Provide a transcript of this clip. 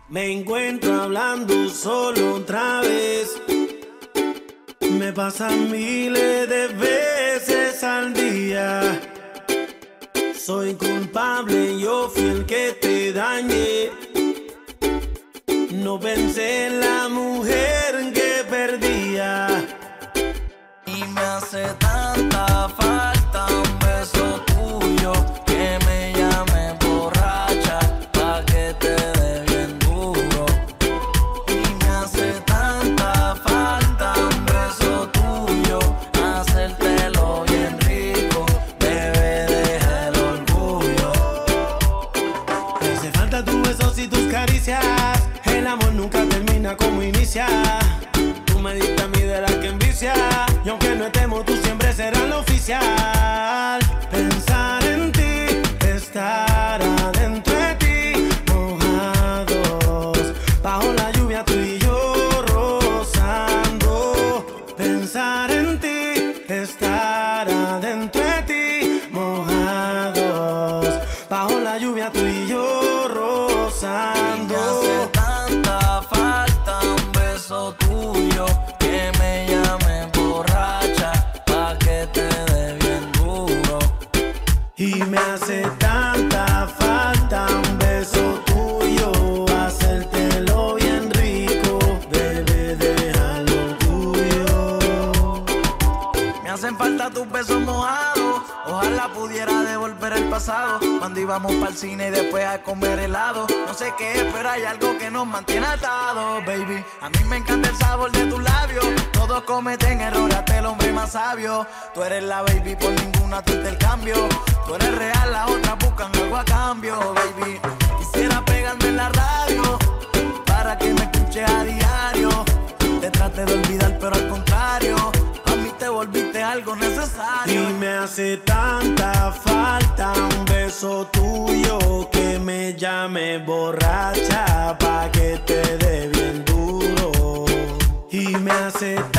Me encuentro hablando solo otra vez. Me pasan miles de veces al día. Soy culpable, yo fui el que te dañé. No pensé en la mujer que perdía. Y me hace tanta falta un beso tuyo, que me llame borracha pa' que te dé bien duro. Y me hace tanta falta un beso tuyo, hacértelo bien rico, bebé, deja el orgullo. Me hace falta tus besos y tus caricias. El amor nunca termina como inicia. Tú me diste a mí de la que envicia. Y aunque no estemos, tú siempre serás lo oficial. Pensar en ti, estar adentro de ti, mojados, bajo la lluvia tú y yo rozando. Pensar en ti, estar adentro de ti, mojados, bajo la lluvia tú y yo rozando. Me hace tanta falta un beso tuyo, que me llame borracha pa' que te dé bien duro. Y me hace tanta falta un beso tuyo, hacértelo bien rico, bebé, deja el orgullo. Me hacen falta tus besos mojados, ojalá pudiera devolver el pasado, cuando íbamos pa'l cine y después a comer helado. No sé qué es, pero hay algo que nos mantiene atados, baby. A mí me encanta el sabor de tus labios. Todos cometen errores, hasta el hombre más sabio. Tú eres la baby, por ninguna te intercambio. Tú eres real, las otras buscan algo a cambio, baby. Quisiera pegarme en la radio para que me escuches a diario. Te traté de olvidar, pero al contrario, a mí te volviste algo necesario. Y me hace tanta falta un beso tuyo, que me llame borracha pa' que te dé bien duro. Y me hace